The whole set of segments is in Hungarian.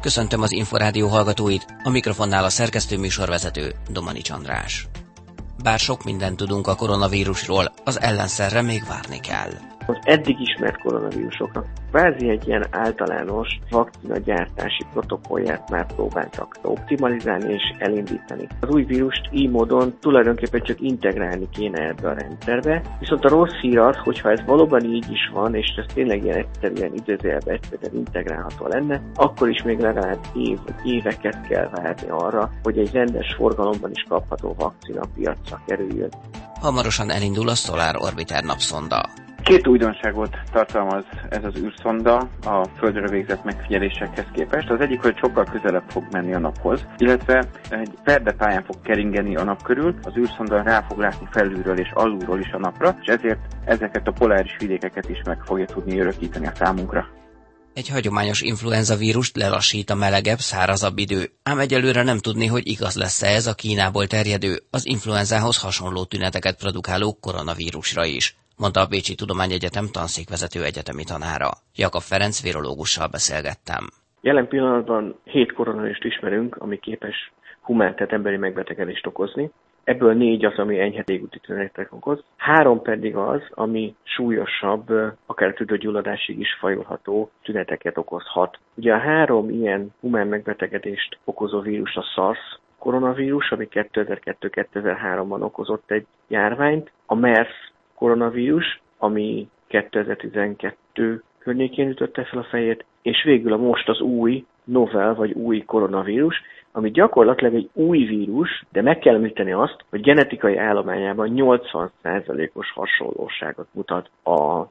Köszöntöm az Inforádió hallgatóit, a mikrofonnál a szerkesztő műsorvezető Domanics András. Bár sok mindent tudunk a koronavírusról, az ellenszerre még várni kell. Az eddig ismert koronavírusoknak kvázi egy ilyen általános vakcinagyártási protokollját már próbáltak optimalizálni és elindítani. Az új vírust így módon tulajdonképpen csak integrálni kéne ebbe a rendszerbe, viszont a rossz hír az, hogyha ez valóban így is van, és ez tényleg ilyen egyszerűen egyszerűen integrálható lenne, akkor is még legalább éveket kell várni arra, hogy egy rendes forgalomban is kapható vakcina piacra kerüljön. Hamarosan elindul a Solar Orbiter napszonda. Két újdonságot tartalmaz ez az űrszonda a Földre végzett megfigyelésekhez képest. Az egyik, hogy sokkal közelebb fog menni a naphoz, illetve egy perdepályán fog keringeni a nap körül, az űrszonda rá fog látni felülről és alulról is a napra, és ezért ezeket a poláris vidékeket is meg fogja tudni örökíteni a számunkra. Egy hagyományos influenza vírust lelassít a melegebb, szárazabb idő, ám egyelőre nem tudni, hogy igaz lesz-e ez a Kínából terjedő, az influenzához hasonló tüneteket produkáló koronavírusra is, mondta a Bécsi Tudományegyetem tanszékvezető egyetemi tanára. Jakab Ferenc virológussal beszélgettem. Jelen pillanatban 7 koronavírust ismerünk, ami képes humán, tehát emberi megbetegedést okozni. Ebből 4 az, ami enyhe légúti tüneteket okoz. 3 pedig az, ami súlyosabb, akár tüdőgyulladásig is fajulható tüneteket okozhat. Ugye a 3 ilyen humán megbetegedést okozó vírus a SARS koronavírus, ami 2002-2003-ban okozott egy járványt, a MERS koronavírus, ami 2012 környékén ütötte fel a fejét, és végül most az új novel, vagy új koronavírus, ami gyakorlatilag egy új vírus, de meg kell említeni azt, hogy genetikai állományában 80%-os hasonlóságot mutat a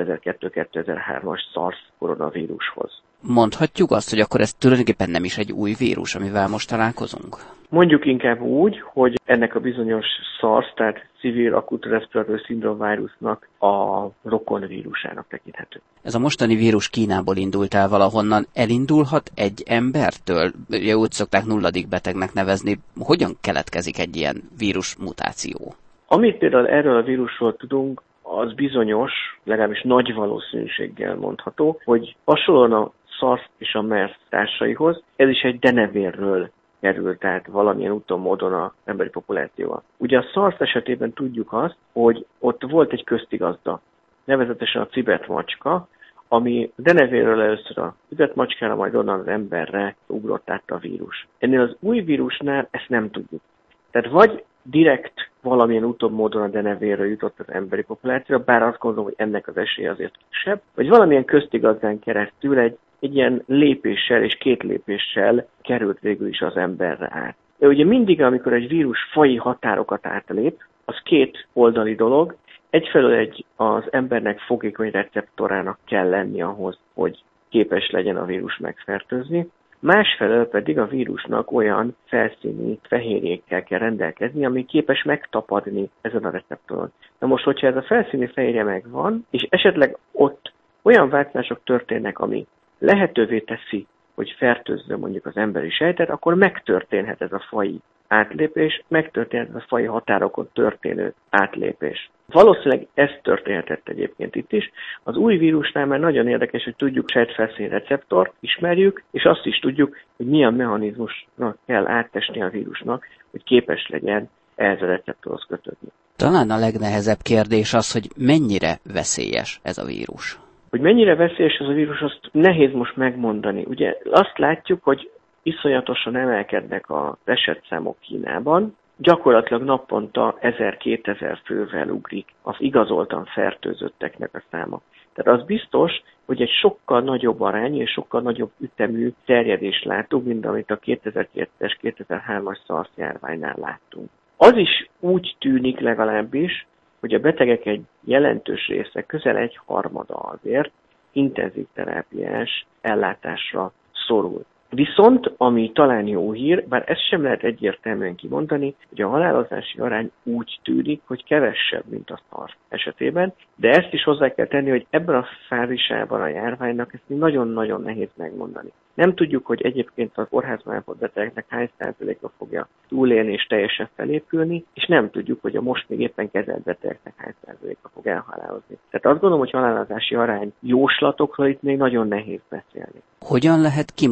2002-2003-as SARS koronavírushoz. Mondhatjuk azt, hogy akkor ez tulajdonképpen nem is egy új vírus, amivel most találkozunk? Mondjuk inkább úgy, hogy ennek a bizonyos SARS, tehát Severe Acute Respiratory Syndrome vírusnak a rokon vírusának tekinthető. Ez a mostani vírus Kínából indult el valahonnan. Elindulhat egy embertől? Ugye úgy szokták nulladik betegnek nevezni. Hogyan keletkezik egy ilyen vírus mutáció? Amit például erről a vírusról tudunk, az bizonyos, legalábbis nagy valószínűséggel mondható, hogy hasonlóan a SARS és a MERS társaihoz, ez is egy denevérről került át valamilyen úton, módon az emberi populációval. Ugye a SARS esetében tudjuk azt, hogy ott volt egy köztigazda, nevezetesen a cibetmacska, ami denevérről először a cibetmacskára, majd onnan az emberre ugrott át a vírus. Ennél az új vírusnál ezt nem tudjuk. Tehát vagy direkt valamilyen úton, módon a denevérről jutott az emberi populációra, bár azt gondolom, hogy ennek az esélye azért kisebb, vagy valamilyen köztigazdán keresztül egy ilyen lépéssel és 2 lépéssel került végül is az emberre át. De ugye mindig, amikor egy vírus faji határokat átlép, az 2 oldali dolog. Egyfelől az embernek fogékony receptorának kell lenni ahhoz, hogy képes legyen a vírus megfertőzni. Másfelől pedig a vírusnak olyan felszíni fehérjékkel kell rendelkezni, ami képes megtapadni ezen a receptoron. Na most, hogyha ez a felszíni fehérje megvan, és esetleg ott olyan változások történnek, ami lehetővé teszi, hogy fertőzze mondjuk az emberi sejtet, akkor megtörténhet ez a faji átlépés, megtörténhet ez a faji határokon történő átlépés. Valószínűleg ez történhetett egyébként itt is. Az új vírusnál már nagyon érdekes, hogy tudjuk sejtfelszíni receptort, ismerjük, és azt is tudjuk, hogy milyen mechanizmusnak kell átesni a vírusnak, hogy képes legyen ehhez a receptorhoz kötődni. Talán a legnehezebb kérdés az, hogy mennyire veszélyes ez a vírus. Hogy mennyire veszélyes ez a vírus, azt nehéz most megmondani. Ugye azt látjuk, hogy iszonyatosan emelkednek az esetszámok Kínában. Gyakorlatilag naponta 1000-2000 fővel ugrik az igazoltan fertőzötteknek a száma. Tehát az biztos, hogy egy sokkal nagyobb arányú és sokkal nagyobb ütemű terjedést látunk, mint amit a 2002-es, 2003-as SARS járványnál láttunk. Az is úgy tűnik legalábbis, hogy a betegek egy jelentős része, közel 1/3 azért intenzív terápiás ellátásra szorul. Viszont, ami talán jó hír, bár ezt sem lehet egyértelműen kimondani, hogy a halálozási arány úgy tűnik, hogy kevesebb, mint a SARS esetében, de ezt is hozzá kell tenni, hogy ebben a fázisában a járványnak ezt nagyon-nagyon nehéz megmondani. Nem tudjuk, hogy egyébként az kórházban ápolt betegeknek hány százaléka fogja túlélni és teljesen felépülni, és nem tudjuk, hogy a most még éppen kezelt betegeknek hány százaléka fog elhalálozni. Tehát azt gondolom, hogy halálozási arány jóslatokról itt még nagyon nehéz beszélni. Hogyan lehet kimutatni,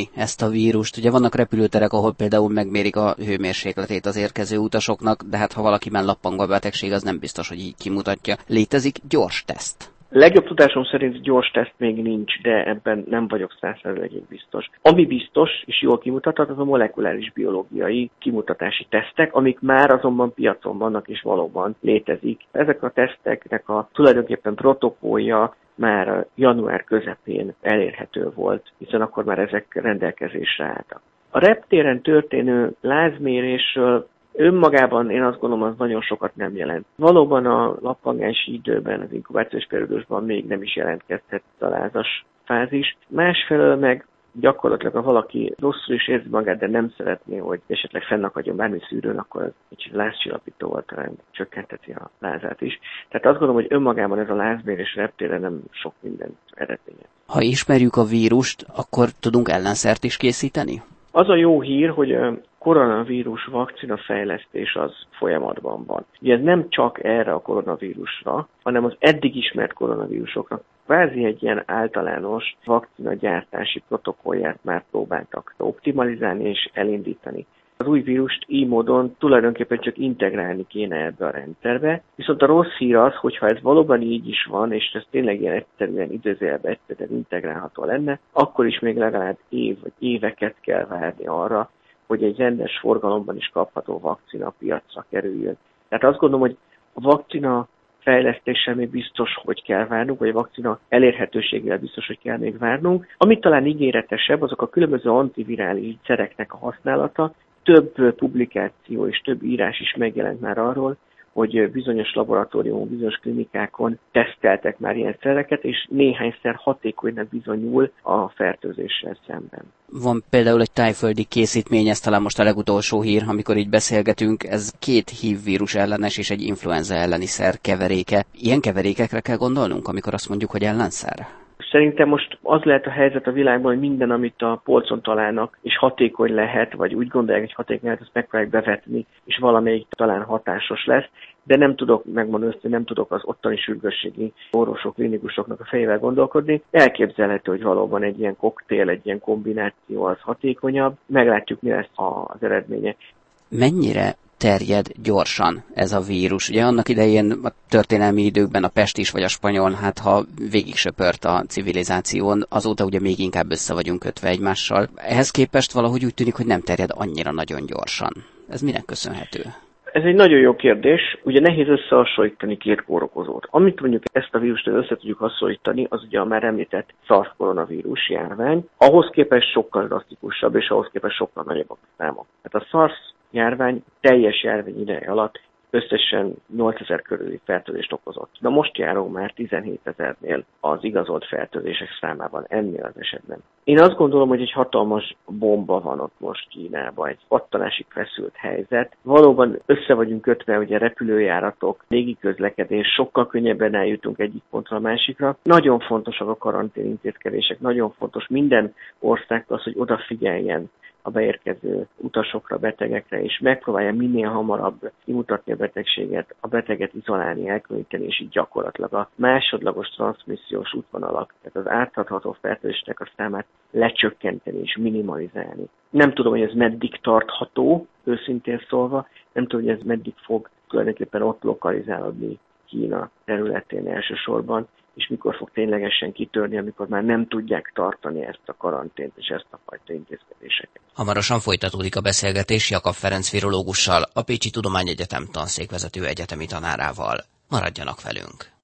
mérni ezt a vírust? Ugye vannak repülőterek, ahol például megmérik a hőmérsékletét az érkező utasoknak, de hát ha valakiben lappang a betegség, az nem biztos, hogy így kimutatja. Létezik gyors teszt? Legjobb tudásom szerint gyors teszt még nincs, de ebben nem vagyok 100%-ig biztos. Ami biztos és jól kimutathat, az a molekuláris biológiai kimutatási tesztek, amik már azonban piacon vannak és valóban létezik. Ezek a teszteknek a tulajdonképpen protokollja már január közepén elérhető volt, hiszen akkor már ezek rendelkezésre álltak. A reptéren történő lázmérésről önmagában én azt gondolom, az nagyon sokat nem jelent. Valóban a lappangási időben, az inkubációs periódusban még nem is jelentkezhet a lázas fázis. Másfelől meg gyakorlatilag, ha valaki rosszul is érzi magát, de nem szeretné, hogy esetleg fennakadjon bármi szűrőn, akkor az egy lázcsillapítóval talán csökkenteti a lázát is. Tehát azt gondolom, hogy önmagában ez a lázmérés reptéren nem sok minden eredménye. Ha ismerjük a vírust, akkor tudunk ellenszert is készíteni? Az a jó hír, hogy a koronavírus vakcina fejlesztés az folyamatban van. Ugye ez nem csak erre a koronavírusra, hanem az eddig ismert koronavírusokra kvázi egy ilyen általános vakcinagyártási protokollját már próbáltak optimalizálni és elindítani. Az új vírust így módon tulajdonképpen csak integrálni kéne ebbe a rendszerbe, viszont a rossz hír az, hogyha ez valóban így is van, és ez tényleg ilyen egyszerűen idézőjelben egyszerűen integrálható lenne, akkor is még legalább éveket kell várni arra, hogy egy rendes forgalomban is kapható vakcina piacra kerüljön. Tehát azt gondolom, hogy a vakcina fejlesztéssel még biztos, hogy kell várnunk, vagy a vakcina elérhetőségével biztos, hogy kell még várnunk. Amit talán ígéretesebb, azok a különböző antivirális szereknek a használata. Több publikáció és több írás is megjelent már arról, hogy bizonyos laboratóriumok, bizonyos klinikákon teszteltek már ilyen szereket, és néhányszer hatékonynak bizonyul a fertőzéssel szemben. Van például egy tájföldi készítmény, ez talán most a legutolsó hír, amikor így beszélgetünk, ez 2 HIV vírus ellenes és egy influenza elleni szer keveréke. Ilyen keverékekre kell gondolnunk, amikor azt mondjuk, hogy ellenszer? Szerintem most az lehet a helyzet a világban, hogy minden, amit a polcon találnak, és hatékony lehet, vagy úgy gondolják, hogy hatékony lehet, azt megpróbálják bevetni, és valamelyik talán hatásos lesz, de nem tudok, megmondani össze, nem tudok az ottani sürgősségi orvosok, klinikusoknak a fejével gondolkodni. Elképzelhető, hogy valóban egy ilyen koktél, egy ilyen kombináció az hatékonyabb. Meglátjuk, mi lesz az eredménye. Mennyire terjed gyorsan ez a vírus? Ugye annak idején a történelmi időkben a pestis vagy a spanyol, hát ha végig söpört a civilizáción, azóta ugye még inkább össze vagyunk kötve egymással. Ehhez képest valahogy úgy tűnik, hogy nem terjed annyira nagyon gyorsan. Ez minek köszönhető? Ez egy nagyon jó kérdés. Ugye nehéz összehasonlítani 2 kórokozót. Amit mondjuk ezt a vírust össze tudjuk hasonlítani, az ugye a már említett SARS koronavírus járvány. Ahhoz képest sokkal drasztikusabb, és ahhoz képest sokkal nagyobb a számok. Tehát a SARS járvány teljes járvány ideje alatt összesen 8000 körüli fertőzést okozott. De most járunk már 17 000-nél az igazolt fertőzések számában ennél az esetben. Én azt gondolom, hogy egy hatalmas bomba van ott most Kínában, egy pattanásig feszült helyzet. Valóban össze vagyunk kötve, ugye repülőjáratok, légiközlekedés, sokkal könnyebben eljutunk egyik pontra a másikra. Nagyon fontosak a karantén intézkedések, nagyon fontos minden országtól az, hogy odafigyeljen a beérkező utasokra, betegekre, és megpróbálja minél hamarabb kimutatni a betegséget, a beteget izolálni, elkülöníteni, és így gyakorlatilag a másodlagos transzmissziós útvonalak, tehát az átadható fertőzésnek a számát lecsökkenteni és minimalizálni. Nem tudom, hogy ez meddig tartható, őszintén szólva, nem tudom, hogy ez meddig fog tulajdonképpen ott lokalizálódni Kína területén elsősorban, és mikor fog ténylegesen kitörni, amikor már nem tudják tartani ezt a karantént és ezt a fajta intézkedéseket. Hamarosan folytatódik a beszélgetés Jakab Ferenc virológussal, a Pécsi Tudományegyetem tanszékvezető egyetemi tanárával. Maradjanak velünk!